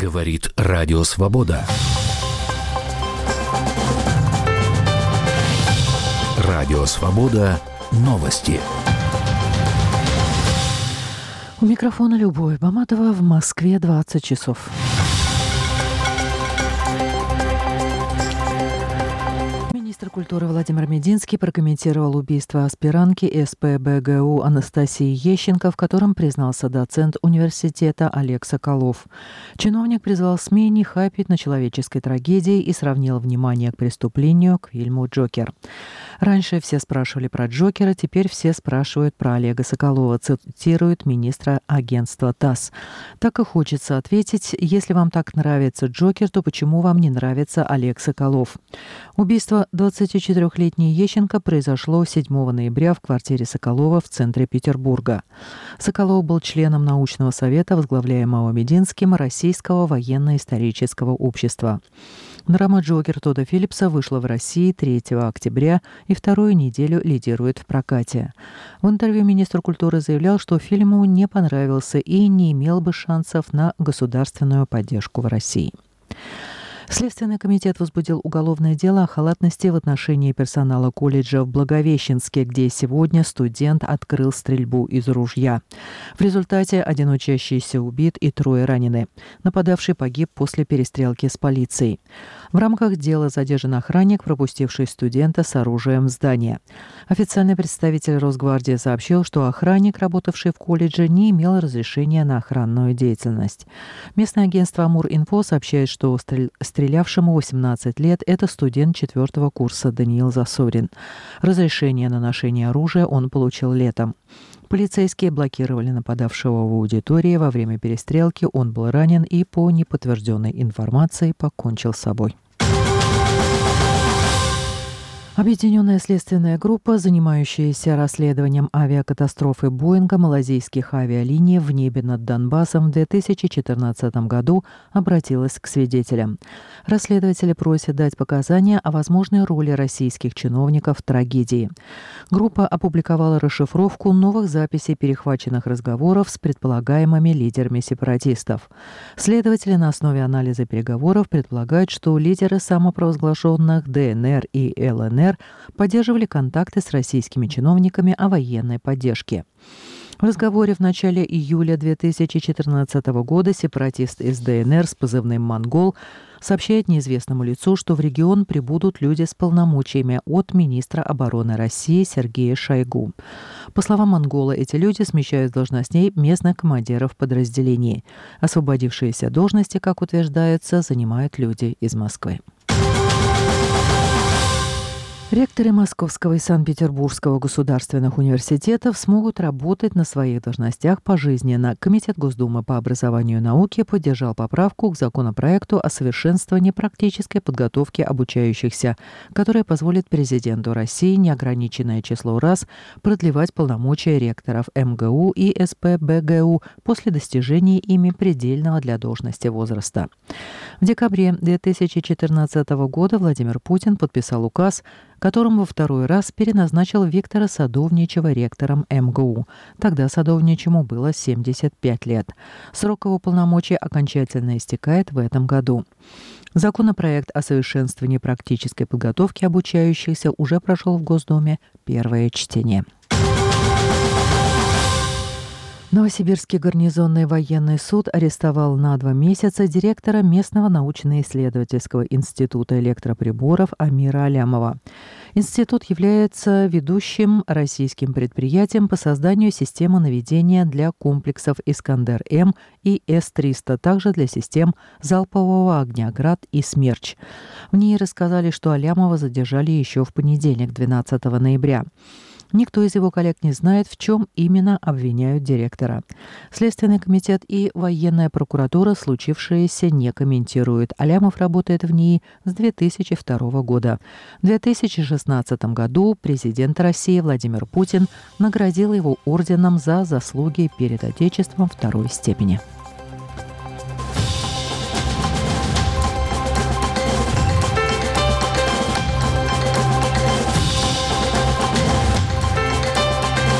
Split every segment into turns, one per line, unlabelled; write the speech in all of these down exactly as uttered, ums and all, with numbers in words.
Говорит Радио Свобода. Радио Свобода. Новости.
У микрофона Любовь Баматова. В Москве двадцать часов. Министр культуры Владимир Мединский прокомментировал убийство аспирантки эс пэ бэ гэ у Анастасии Ещенко, в котором признался доцент университета Олег Соколов. Чиновник призвал СМИ не хайпить на человеческой трагедии и сравнил внимание к преступлению к фильму «Джокер». Раньше все спрашивали про Джокера, теперь все спрашивают про Олега Соколова, цитирует министра агентства ТАСС. Так и хочется ответить: если вам так нравится Джокер, то почему вам не нравится Олег Соколов? Убийство двадцатичетырёхлетней Ещенко произошло седьмого ноября в квартире Соколова в центре Петербурга. Соколов был членом научного совета, возглавляемого Мединским, Российского военно-исторического общества. Драма «Джокер» Тодда Филлипса вышла в России третьего октября и вторую неделю лидирует в прокате. В интервью министр культуры заявлял, что фильм ему не понравился и не имел бы шансов на государственную поддержку в России. Следственный комитет возбудил уголовное дело о халатности в отношении персонала колледжа в Благовещенске, где сегодня студент открыл стрельбу из ружья. В результате один учащийся убит и трое ранены. Нападавший погиб после перестрелки с полицией. В рамках дела задержан охранник, пропустивший студента с оружием в здание. Официальный представитель Росгвардии сообщил, что охранник, работавший в колледже, не имел разрешения на охранную деятельность. Местное агентство «Амур-Инфо» сообщает, что стрель... стрелявшему восемнадцать лет – это студент четвертого курса Даниил Засорин. Разрешение на ношение оружия он получил летом. Полицейские блокировали нападавшего в аудитории. Во время перестрелки он был ранен и, по неподтвержденной информации, покончил с собой. Объединенная следственная группа, занимающаяся расследованием авиакатастрофы Боинга малайзийских авиалиний в небе над Донбассом в две тысячи четырнадцатом году, обратилась к свидетелям. Расследователи просят дать показания о возможной роли российских чиновников в трагедии. Группа опубликовала расшифровку новых записей перехваченных разговоров с предполагаемыми лидерами сепаратистов. Следователи на основе анализа переговоров предполагают, что лидеры самопровозглашенных дэ эн эр и эл эн эр поддерживали контакты с российскими чиновниками о военной поддержке. В разговоре в начале июля две тысячи четырнадцатого года сепаратист из дэ эн эр с позывным «Монгол» сообщает неизвестному лицу, что в регион прибудут люди с полномочиями от министра обороны России Сергея Шойгу. По словам «Монгола», эти люди смещают с должностей местных командиров подразделений. Освободившиеся должности, как утверждается, занимают люди из Москвы. Ректоры Московского и Санкт-Петербургского государственных университетов смогут работать на своих должностях пожизненно. Комитет Госдумы по образованию и науке поддержал поправку к законопроекту о совершенствовании практической подготовки обучающихся, которая позволит президенту России неограниченное число раз продлевать полномочия ректоров эм гэ у и эс пэ бэ гэ у после достижения ими предельного для должности возраста. В декабре две тысячи четырнадцатого года Владимир Путин подписал указ, которым во второй раз переназначил Виктора Садовничева ректором эм гэ у. Тогда Садовничему было семьдесят пять лет. Срок его полномочий окончательно истекает в этом году. Законопроект о совершенствовании практической подготовки обучающихся уже прошел в Госдуме первое чтение. Новосибирский гарнизонный военный суд арестовал на два месяца директора местного научно-исследовательского института электроприборов Амира Алямова. Институт является ведущим российским предприятием по созданию системы наведения для комплексов «Искандер-М» и эс триста, также для систем залпового огня «Град» и «Смерч». В ней рассказали, что Алямова задержали еще в понедельник, двенадцатого ноября. Никто из его коллег не знает, в чем именно обвиняют директора. Следственный комитет и военная прокуратура случившееся не комментируют. Алямов работает в ней с две тысячи второго года. В две тысячи шестнадцатом году президент России Владимир Путин наградил его орденом за заслуги перед Отечеством второй степени.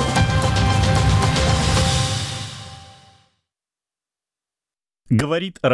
Говорит